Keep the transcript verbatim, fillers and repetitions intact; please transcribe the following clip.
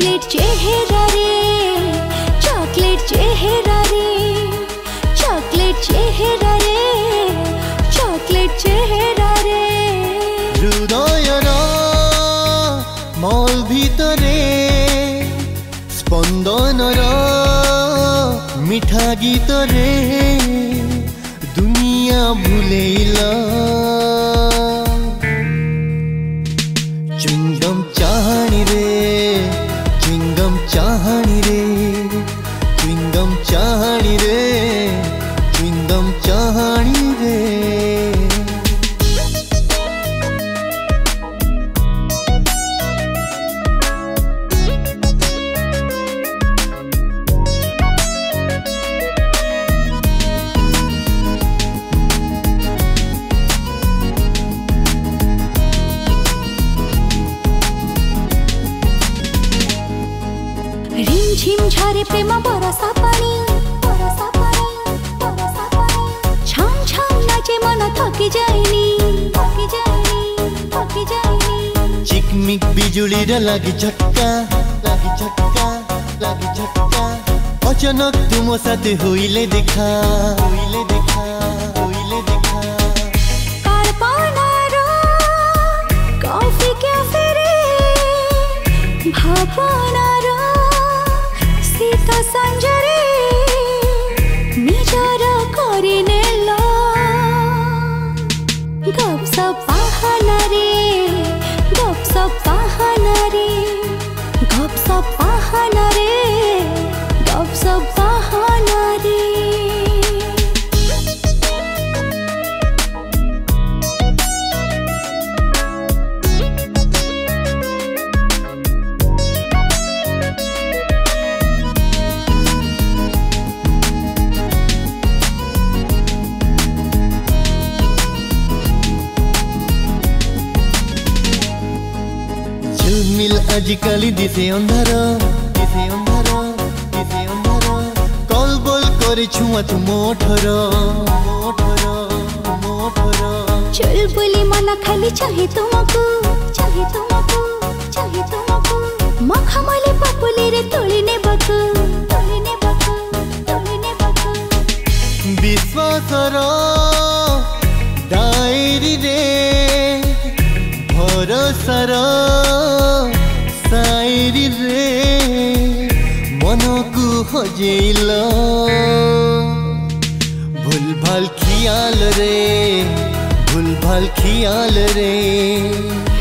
Chocolate चेहरा रे chocolate चेहरा रे चॉकलेट चेहरा रे चॉकलेट चेहरा रे हृदयर मल भितरे स्पंदनर मिठा गीत रे दुनिया भूलेला चुंगम चाहनी रे चुंगम चाहनी रे चुंगम चाहनी रे चुंगम चाहनी रे रिमझिम झरे प्रेम बरसा पानी बरसा पानी बरसा पानी छम छम नाचे मन थकी जाइनी थकी जाइनी थकी जाइनी चिकमिक बिजुली रे लागी झटका लागी झटका लागी झटका अचानक तुम साथे होइले देखा होइले देखा होइले देखा कल्पनारो कॉफी कैफे रे भावनारो सीता संजरे निजर करे नेला गपसप बहाना रे गपसप बहाना रे गपसप बहाना रे गपसप बहाना रे मिल आजिकाली दिसे अंधार दिसे अंधार दिसे अंधार कल बल करे छुआ तु मोठर मोठर मोठर चल बोली मन खाली चाहे तुमको चाहे तुमको चाहे तुमको मखमले पपुले रे तोली ने बकु तोली ने बकु तोली ने बकु विश्वासर डायरी रे भरोसार सायरी रे मनकु हजेल भूल भाल खियाल रे भूल भाल खियाल रे।